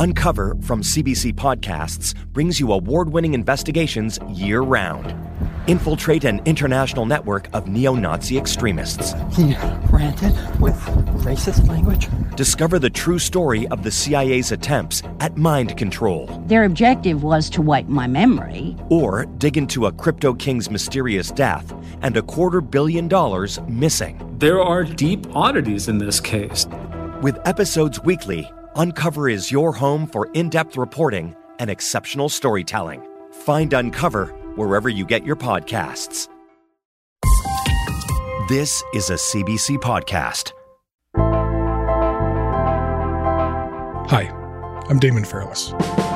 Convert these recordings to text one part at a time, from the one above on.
Uncover from CBC Podcasts brings you award-winning investigations year-round. Infiltrate an international network of neo-Nazi extremists. He ranted with racist language. Discover the true story of the CIA's attempts at mind control. Their objective was to wipe my memory. Or dig into a crypto king's mysterious death and $250 million missing. There are deep oddities in this case. With episodes weekly, Uncover is your home for in-depth reporting and exceptional storytelling. Find Uncover wherever you get your podcasts. This is a CBC podcast. Hi, I'm Damon Fairless.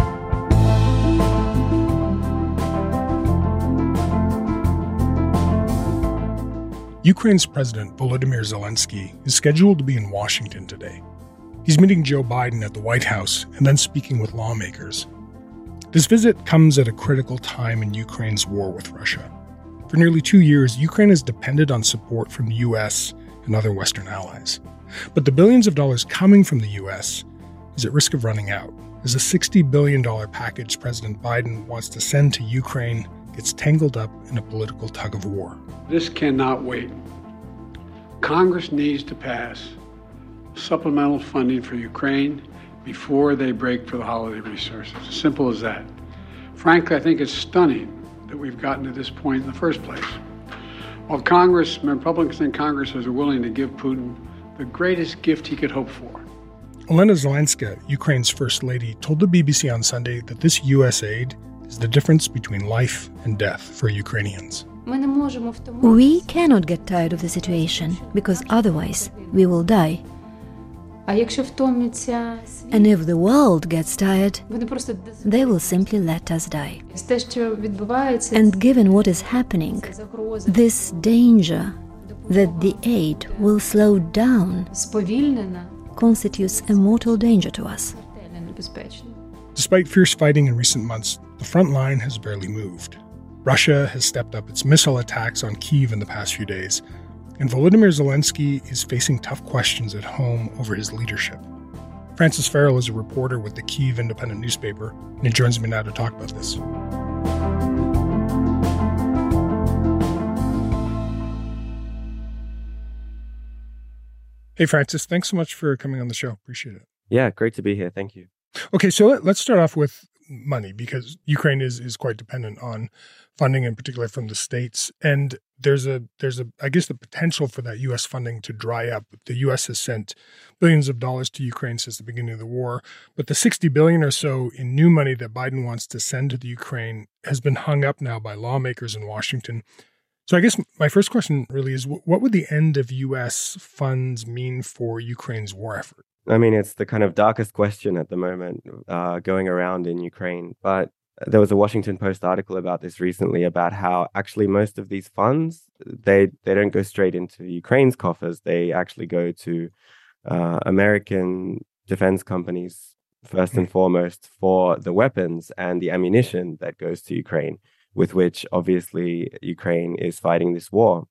Ukraine's President Volodymyr Zelensky is scheduled to be in Washington today. He's meeting Joe Biden at the White House and then speaking with lawmakers. This visit comes at a critical time in Ukraine's war with Russia. For nearly 2 years, Ukraine has depended on support from the U.S. and other Western allies. But the billions of dollars coming from the U.S. is at risk of running out, as a $60 billion package President Biden wants to send to Ukraine gets tangled up in a political tug-of-war. This cannot wait. Congress needs to pass supplemental funding for Ukraine before they break for the holiday resources. As simple as that. Frankly, I think it's stunning that we've gotten to this point in the first place. While Republicans in Congress are willing to give Putin the greatest gift he could hope for. Olena Zelenska, Ukraine's First Lady, told the BBC on Sunday that this U.S. aid is the difference between life and death for Ukrainians. We cannot get tired of the situation, because otherwise we will die. And if the world gets tired, they will simply let us die. And given what is happening, this danger that the aid will slow down constitutes a mortal danger to us. Despite fierce fighting in recent months, the front line has barely moved. Russia has stepped up its missile attacks on Kyiv in the past few days, and Volodymyr Zelensky is facing tough questions at home over his leadership. Francis Farrell is a reporter with the Kyiv Independent newspaper, and he joins me now to talk about this. Hey, Francis, thanks so much for coming on the show. Appreciate it. Yeah, great to be here. Thank you. Okay, so let's start off with money, because Ukraine is quite dependent on funding, in particular from the States. And there's I guess the potential for that U.S. funding to dry up. The U.S. has sent billions of dollars to Ukraine since the beginning of the war, but the $60 billion or so in new money that Biden wants to send to the Ukraine has been hung up now by lawmakers in Washington. So I guess my first question really is, what would the end of U.S. funds mean for Ukraine's war effort? I mean, it's the kind of darkest question at the moment going around in Ukraine. But there was a Washington Post article about this recently, about how actually most of these funds, they don't go straight into Ukraine's coffers. They actually go to American defense companies, first and foremost, for the weapons and the ammunition that goes to Ukraine, with which obviously Ukraine is fighting this war.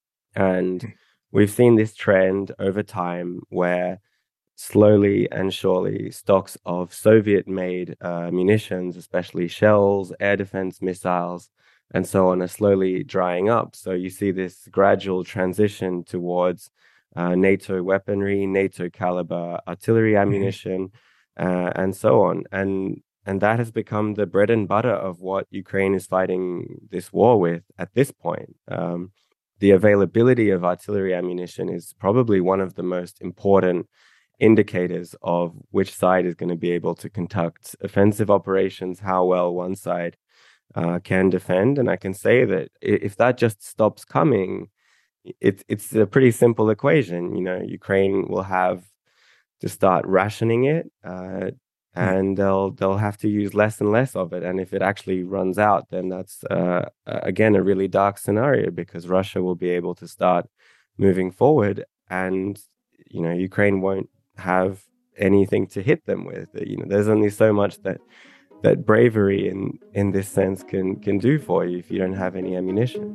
And we've seen this trend over time where slowly and surely stocks of Soviet-made munitions, especially shells, air defense missiles, and so on, are slowly drying up. So you see this gradual transition towards NATO weaponry, NATO caliber artillery ammunition, and so on. And that has become the bread and butter of what Ukraine is fighting this war with at this point. The availability of artillery ammunition is probably one of the most important indicators of which side is going to be able to conduct offensive operations, how well one side can defend. And I can say that if that just stops coming, it's a pretty simple equation. You know, Ukraine will have to start rationing it, and they'll have to use less and less of it. And if it actually runs out, then that's again a really dark scenario, because Russia will be able to start moving forward, and Ukraine won't have anything to hit them with. There's only so much that bravery in this sense can do for you if you don't have any ammunition.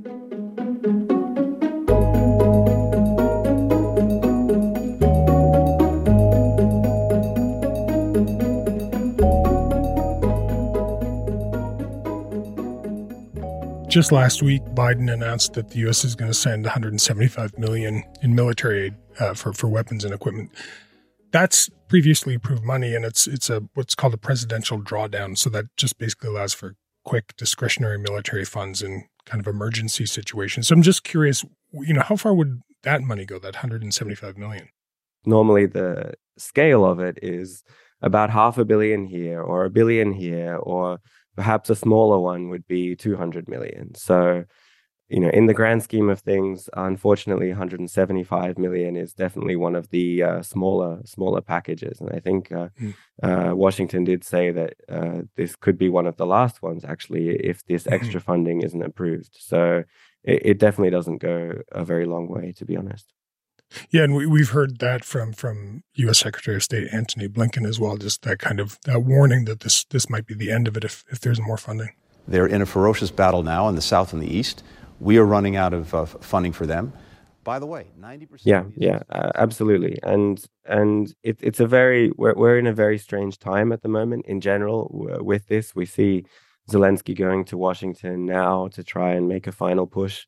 just last week, Biden announced that the U.S. is going to send $175 million in military aid for weapons and equipment. That's previously approved money, and it's what's called a presidential drawdown. So that just basically allows for quick discretionary military funds in kind of emergency situations. So I'm just curious, how far would that money go, that $175 million? Normally, the scale of it is about $500 million here or $1 billion here, or perhaps a smaller one would be $200 million. So, in the grand scheme of things, unfortunately, $175 million is definitely one of the smaller packages. And I think Washington did say that this could be one of the last ones, actually, if this extra funding isn't approved. So it definitely doesn't go a very long way, to be honest. Yeah, and we've heard that from U.S. Secretary of State Antony Blinken as well, just that kind of that warning that this might be the end of it if there's more funding. They're in a ferocious battle now in the South and the East. We are running out of funding for them. By the way, 90%. Yeah, absolutely. And it's we're in a very strange time at the moment in general with this. We see Zelensky going to Washington now to try and make a final push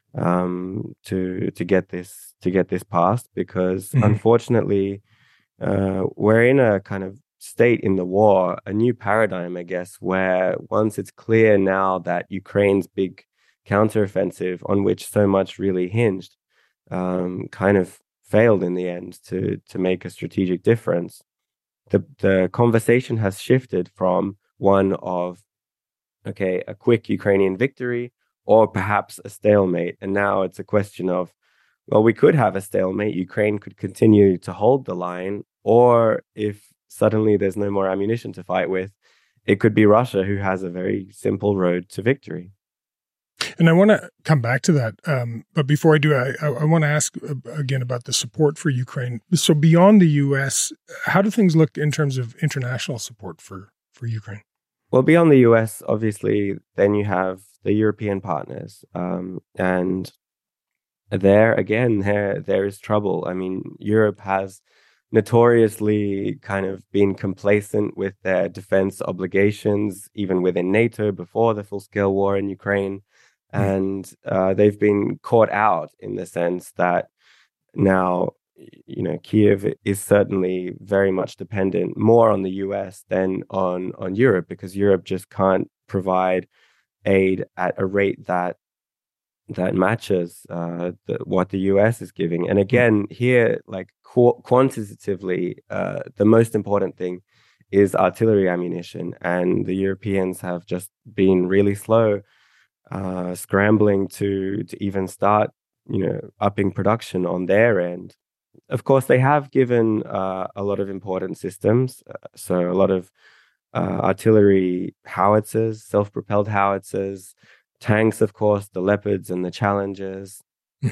to get this passed, because unfortunately we're in a kind of state in the war, a new paradigm, I guess, where once it's clear now that Ukraine's big counteroffensive, on which so much really hinged, kind of failed in the end to make a strategic difference. The conversation has shifted from one of, a quick Ukrainian victory or perhaps a stalemate. And now it's a question of, well, we could have a stalemate. Ukraine could continue to hold the line, or if suddenly there's no more ammunition to fight with, it could be Russia who has a very simple road to victory. And I want to come back to that. But before I do, I want to ask again about the support for Ukraine. So beyond the U.S., how do things look in terms of international support for Ukraine? Well, beyond the U.S., obviously, then you have the European partners. And there is trouble. I mean, Europe has notoriously kind of been complacent with their defense obligations, even within NATO before the full-scale war in Ukraine. And they've been caught out in the sense that now, Kiev is certainly very much dependent more on the US than on Europe, because Europe just can't provide aid at a rate that matches what the US is giving. And again, here, like quantitatively, the most important thing is artillery ammunition. And the Europeans have just been really slow, scrambling to even start, upping production on their end. Of course, they have given a lot of important systems. So a lot of artillery howitzers, self-propelled howitzers, tanks, of course, the Leopards and the Challengers,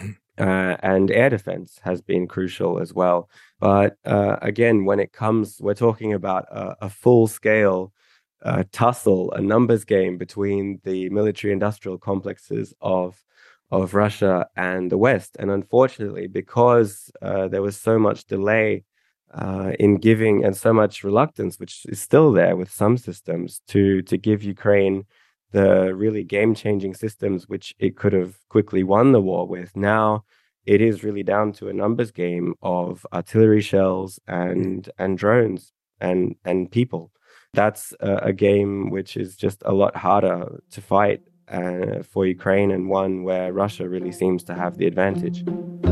and air defense has been crucial as well. But again, when it comes, we're talking about a full-scale tussle, a numbers game between the military-industrial complexes of Russia and the West. And unfortunately, because there was so much delay in giving, and so much reluctance, which is still there with some systems, to give Ukraine the really game-changing systems which it could have quickly won the war with. Now it is really down to a numbers game of artillery shells and drones and people. That's a game which is just a lot harder to fight for Ukraine, and one where Russia really seems to have the advantage.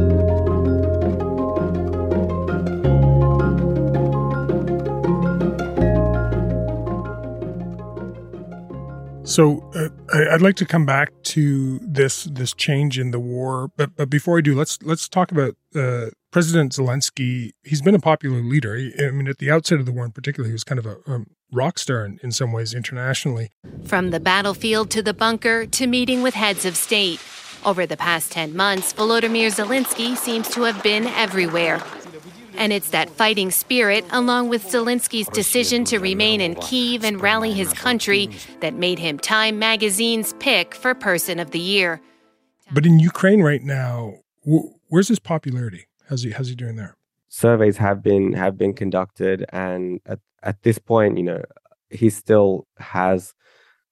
So I'd like to come back to this change in the war, but before I do, let's talk about President Zelensky. He's been a popular leader. I mean, at the outset of the war in particular, he was kind of a rock star in some ways internationally. From the battlefield to the bunker to meeting with heads of state. Over the past 10 months, Volodymyr Zelensky seems to have been everywhere. And it's that fighting spirit, along with Zelensky's decision to remain in Kyiv and rally his country, that made him Time magazine's pick for Person of the Year. But in Ukraine right now, where's his popularity? How's he doing there? Surveys have been conducted, and at this point, he still has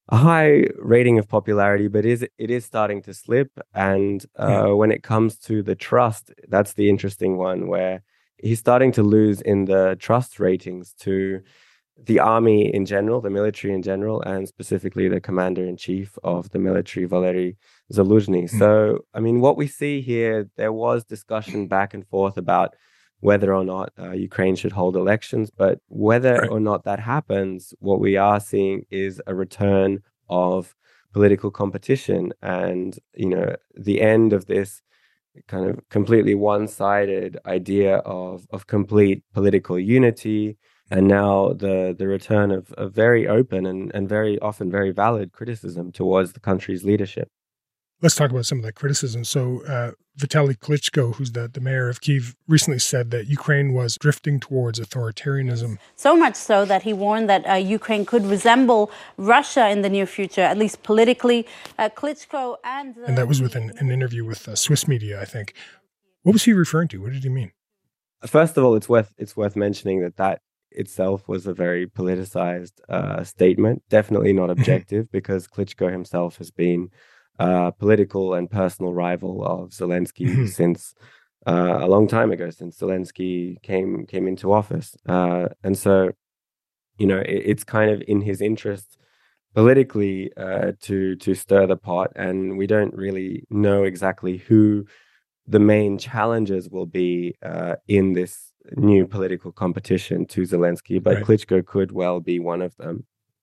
high rating of popularity, but it is starting to slip. And when it comes to the trust, that's the interesting one, where he's starting to lose in the trust ratings to the army in general, the military in general, and specifically the commander-in-chief of the military, Valery Zaluzhny. So, I mean, what we see here, there was discussion back and forth about whether or not Ukraine should hold elections, but whether or not that happens, what we are seeing is a return of political competition and, the end of this kind of completely one-sided idea of complete political unity. And now the return of very open and very often very valid criticism towards the country's leadership. Let's talk about some of that criticism. So Vitaly Klitschko, who's the mayor of Kyiv, recently said that Ukraine was drifting towards authoritarianism. So much so that he warned that Ukraine could resemble Russia in the near future, at least politically. Klitschko and that was with an interview with Swiss media, I think. What was he referring to? What did he mean? First of all, it's worth mentioning that itself was a very politicized statement, definitely not objective, because Klitschko himself has been a political and personal rival of Zelensky since a long time ago, since Zelensky came into office. And so, it's kind of in his interest politically to stir the pot, and we don't really know exactly who the main challengers will be in this new political competition to Zelensky, but Klitschko could well be one of them.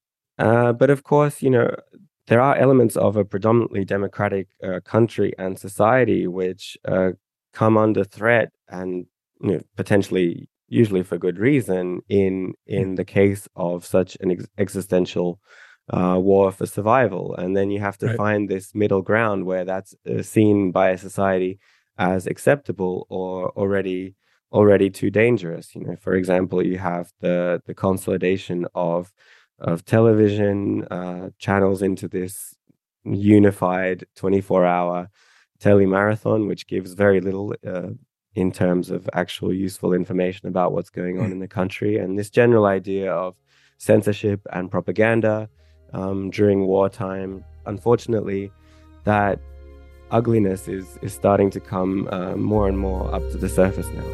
But of course, there are elements of a predominantly democratic country and society which come under threat, and potentially, usually for good reason, in the case of such an existential war for survival. And then you have to find this middle ground where that's seen by a society as acceptable or already too dangerous. For example, you have the consolidation of television channels into this unified 24-hour telemarathon, which gives very little in terms of actual useful information about what's going on in the country. And this general idea of censorship and propaganda during wartime, unfortunately, that ugliness is starting to come more and more up to the surface now.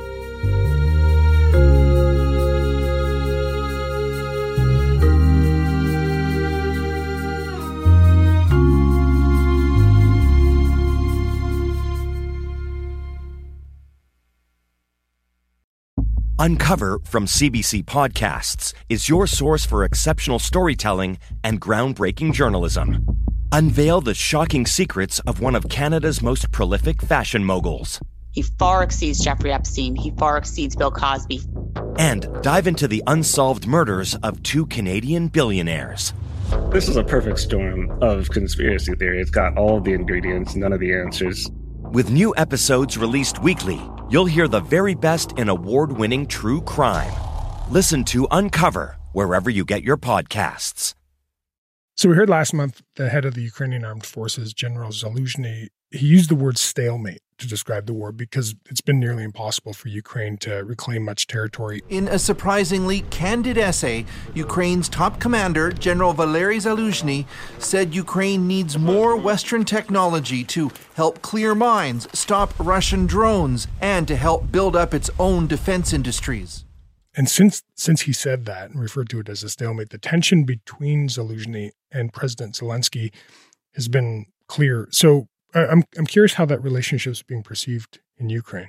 Uncover from CBC Podcasts is your source for exceptional storytelling and groundbreaking journalism. Unveil the shocking secrets of one of Canada's most prolific fashion moguls. He far exceeds Jeffrey Epstein. He far exceeds Bill Cosby. And dive into the unsolved murders of two Canadian billionaires. This is a perfect storm of conspiracy theory. It's got all the ingredients, none of the answers. With new episodes released weekly, you'll hear the very best in award-winning true crime. Listen to Uncover wherever you get your podcasts. So we heard last month the head of the Ukrainian Armed Forces, General Zaluzhny, he used the word stalemate to describe the war because it's been nearly impossible for Ukraine to reclaim much territory. In a surprisingly candid essay, Ukraine's top commander, General Valery Zaluzhny, said Ukraine needs more Western technology to help clear mines, stop Russian drones, and to help build up its own defense industries. And since he said that and referred to it as a stalemate, the tension between Zaluzhny and President Zelensky has been clear. So I'm curious how that relationship is being perceived in Ukraine.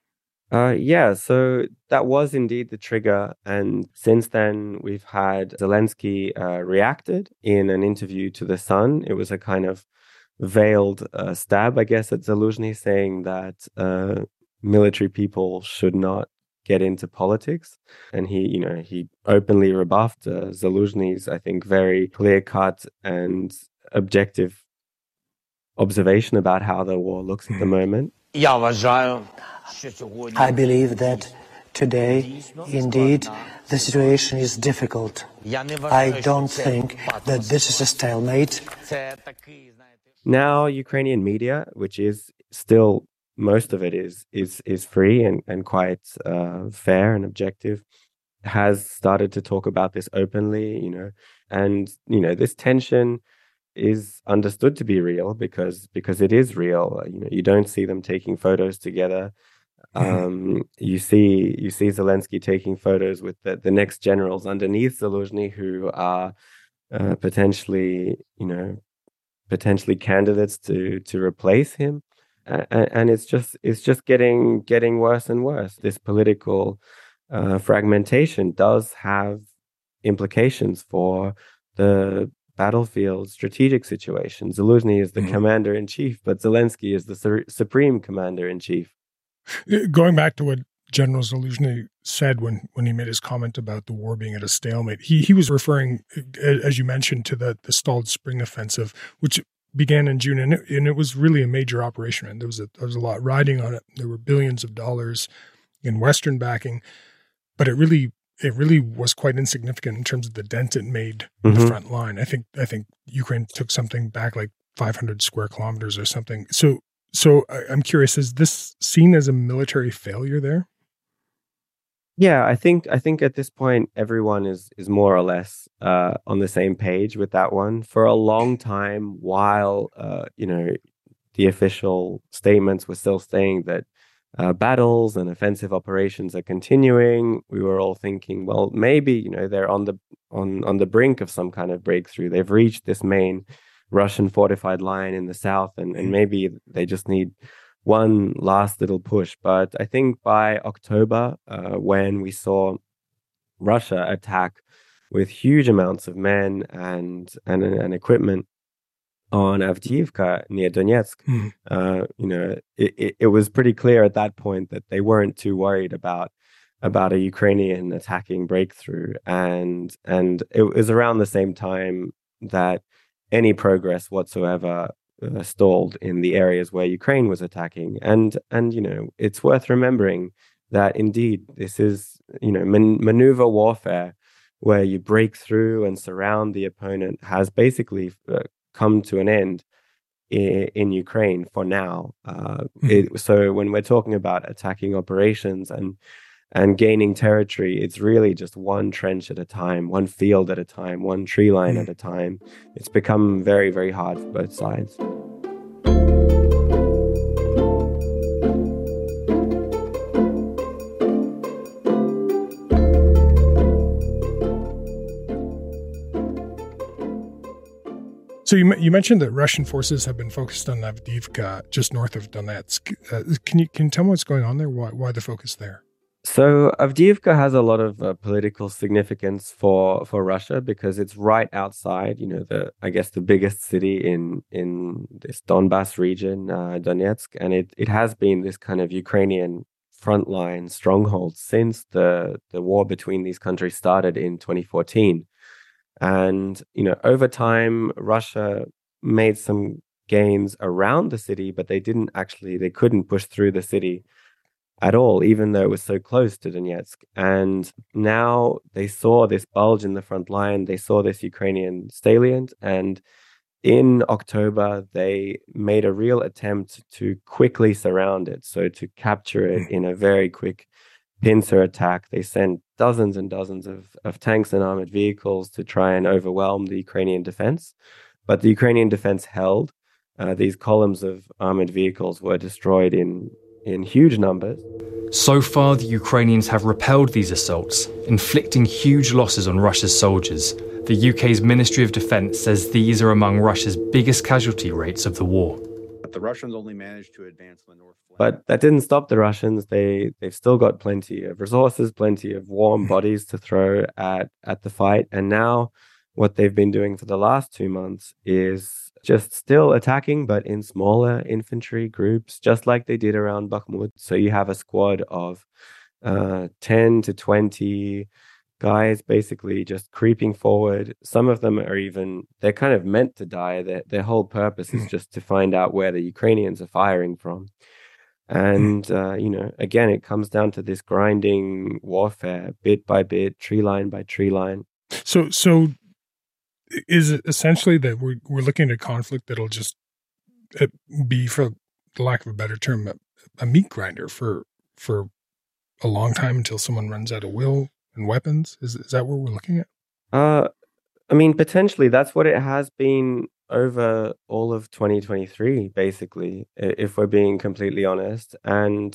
So that was indeed the trigger. And since then, we've had Zelensky reacted in an interview to The Sun. It was a kind of veiled stab, I guess, at Zaluzhny, saying that military people should not get into politics. And he openly rebuffed Zaluzhny's, I think, very clear-cut and objective observation about how the war looks at the moment. I believe that today, indeed, the situation is difficult. I don't think that this is a stalemate. Now, Ukrainian media, which is still, most of it is free and quite fair and objective, has started to talk about this openly, and this tension is understood to be real because it is real. You don't see them taking photos together. You see Zelensky taking photos with the next generals underneath Zaluzhny, who are potentially candidates to replace him, and it's just getting worse and worse. This political fragmentation does have implications for the battlefield strategic situation. Zaluzhny is the commander-in-chief, but Zelensky is the supreme commander-in-chief. Going back to what General Zaluzhny said when he made his comment about the war being at a stalemate, he was referring, as you mentioned, to the stalled spring offensive, which began in June, and it was really a major operation. And there was a lot riding on it. There were billions of dollars in Western backing, but it really was quite insignificant in terms of the dent it made in the front line. I think Ukraine took something back like 500 square kilometers or something. So I'm curious, is this seen as a military failure there? Yeah, I think at this point everyone is more or less on the same page with that one. For a long time, while the official statements were still saying that battles and offensive operations are continuing, we were all thinking, well, maybe they're on the brink of some kind of breakthrough. They've reached this main Russian fortified line in the south, and maybe they just need one last little push. But I think by October, when we saw Russia attack with huge amounts of men and equipment on Avdiivka near Donetsk, it was pretty clear at that point that they weren't too worried about a Ukrainian attacking breakthrough, and it was around the same time that any progress whatsoever stalled in the areas where Ukraine was attacking. And it's worth remembering that indeed this is, maneuver warfare where you break through and surround the opponent has basically come to an end in Ukraine for now. So when we're talking about attacking operations and gaining territory, it's really just one trench at a time, one field at a time, one tree line at a time. It's become very, very hard for both sides. So you mentioned that Russian forces have been focused on Avdiivka, just north of Donetsk. Can you tell me what's going on there? Why the focus there? So Avdiivka has a lot of political significance for Russia because it's right outside, the biggest city in this Donbas region, Donetsk, and it has been this kind of Ukrainian frontline stronghold since the war between these countries started in 2014. And, over time, Russia made some gains around the city, but they couldn't push through the city at all, even though it was so close to Donetsk. And now they saw this bulge in the front line. They saw this Ukrainian salient. And in October, they made a real attempt to quickly surround it. So to capture it in a very quick pincer attack. They sent dozens and dozens of tanks and armored vehicles to try and overwhelm the Ukrainian defense. But the Ukrainian defense held. These columns of armored vehicles were destroyed in huge numbers. So far, the Ukrainians have repelled these assaults, inflicting huge losses on Russia's soldiers. The UK's Ministry of Defence says these are among Russia's biggest casualty rates of the war. But the Russians only managed to advance the north flank. But that didn't stop the Russians. They've still got plenty of resources, plenty of warm bodies to throw at the fight. And now what they've been doing for the last 2 months is just still attacking, but in smaller infantry groups, just like they did around Bakhmut. So you have a squad of 10 to 20 guys basically just creeping forward. Some of them they're kind of meant to die. Their whole purpose is just to find out where the Ukrainians are firing from. And, again, it comes down to this grinding warfare, bit by bit, tree line by tree line. So is it essentially that we're looking at a conflict that'll just be, for the lack of a better term, a meat grinder for a long time until someone runs out of will and weapons? Is that what we're looking at? I mean, potentially that's what it has been over all of 2023, basically, if we're being completely honest. And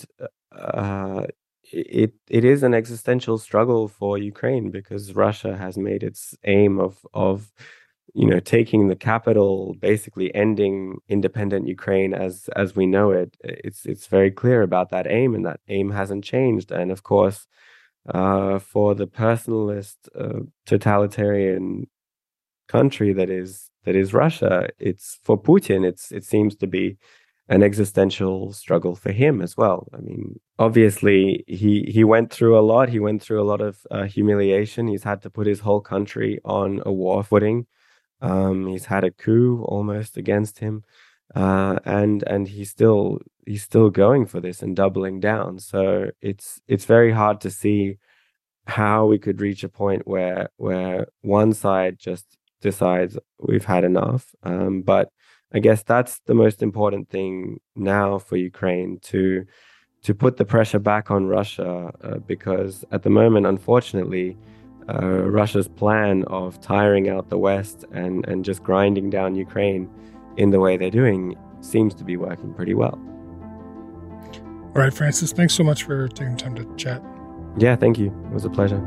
it is an existential struggle for Ukraine because Russia has made its aim of taking the capital, basically ending independent Ukraine as we know it. It's very clear about that aim, and that aim hasn't changed. And of course, for the personalist, totalitarian country that is Russia, it's for Putin. It seems to be an existential struggle for him as well. I mean, obviously, he went through a lot. He went through a lot of humiliation. He's had to put his whole country on a war footing. He's had a coup almost against him, and he's still going for this and doubling down. So it's very hard to see how we could reach a point where one side just decides we've had enough. But I guess that's the most important thing now for Ukraine, to put the pressure back on Russia, because at the moment, unfortunately, Russia's plan of tiring out the West and just grinding down Ukraine in the way they're doing seems to be working pretty well. All right, Francis, thanks so much for taking time to chat. Yeah, thank you. It was a pleasure.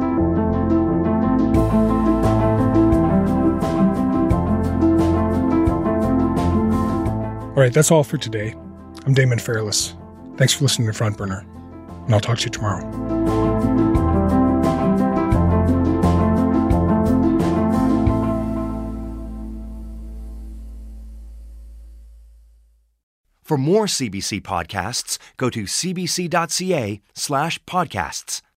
All right, that's all for today. I'm Damon Fairless. Thanks for listening to Front Burner, and I'll talk to you tomorrow. For more CBC podcasts, go to cbc.ca/podcasts.